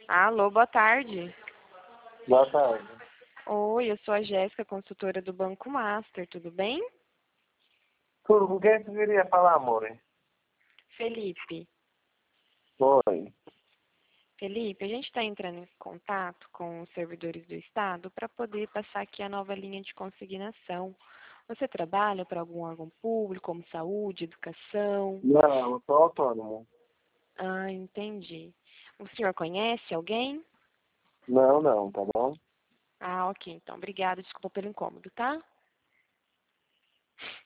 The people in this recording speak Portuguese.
Alô, boa tarde. Boa tarde. Oi, eu sou a Jéssica, consultora do Banco Master, tudo bem? Tudo, com quem você queria falar, amor? Felipe. Oi. Felipe, a gente está entrando em contato com os servidores do Estado para poder passar aqui a nova linha de consignação. Você trabalha para algum órgão público, como saúde, educação? Não, eu sou autônomo. Ah, entendi. O senhor conhece alguém? Não, tá bom? Ah, ok, então. Obrigada, desculpa pelo incômodo, tá?